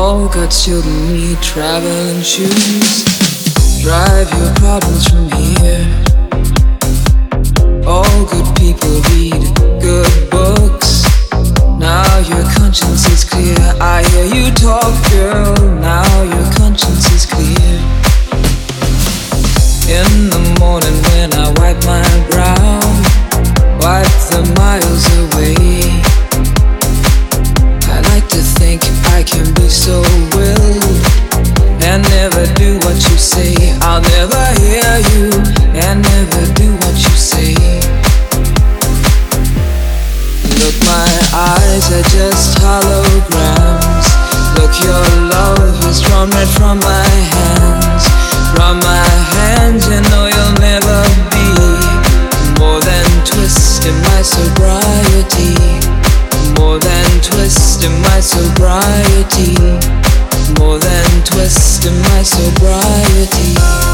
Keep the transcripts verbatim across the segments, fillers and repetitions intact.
All got children need traveling shoes. Drive your problems from here. All good people read good books. Now your conscience is clear. I hear you talk, girl. Now your conscience is clear. In the morning when I wipe my brow, wipe the miles away. I like to think I can be so willed and never do what you say. I'll never hear you and never do what you say. Look, my eyes are just holograms. Look, your love is drawn right from my hands. From my hands, you know you'll never be more than twist in my sobriety. More than twist in my sobriety. More than twist in my sobriety.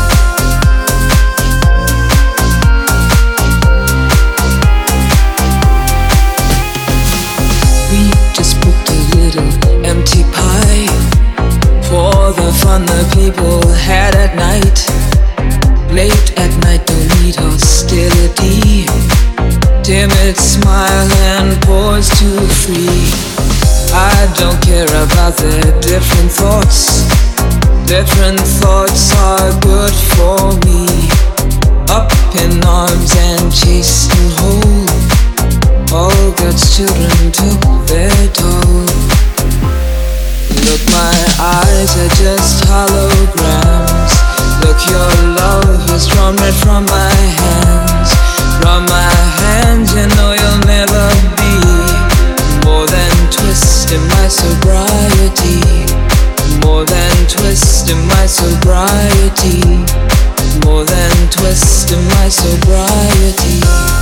We just booked a little empty pie for the fun the people had at night. Late at night, don't need hostility. Timid smile and pause too free. I don't care about their different thoughts. Different thoughts are good for me. Up in arms and chased and whole. All God's children took their toll. Look, my eyes are just holograms. Look, your love is drawn right from my hands. From my hands, you know you'll never be more than twist in my sobriety. More than twist in my sobriety. More than twist in my sobriety.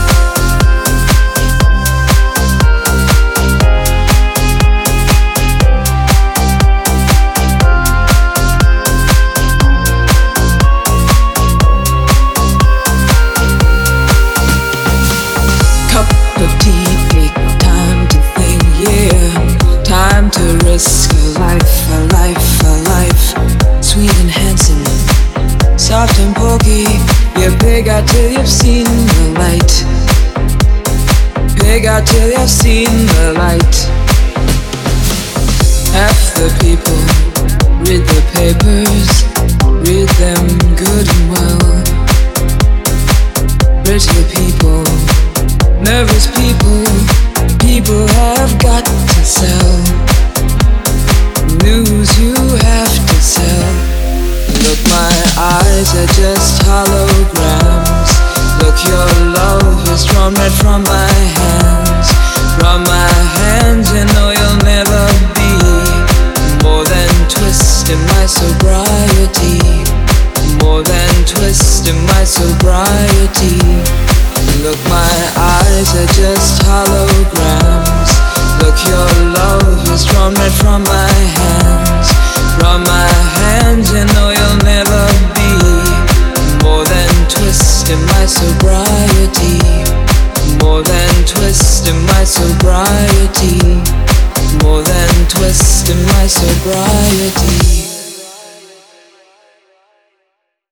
Risk a life, a life, a life. Sweet and handsome, soft and pokey. You pig out till you've seen the light. Pig out till you've seen the light. Half the people read the papers, read them good and well. Pretty people, nervous people, people have got to sell. News you have to sell. Look, my eyes are just holograms. Look, your love is drawn right from my hands. From my hands, you know you'll never be more than twist in my sobriety. More than twist in my sobriety. Look, my eyes are just holograms. Look, your love is drawn right from my hands. From my hands, you know you'll never be more than twist in my sobriety. More than twist in my sobriety. More than twist in my sobriety.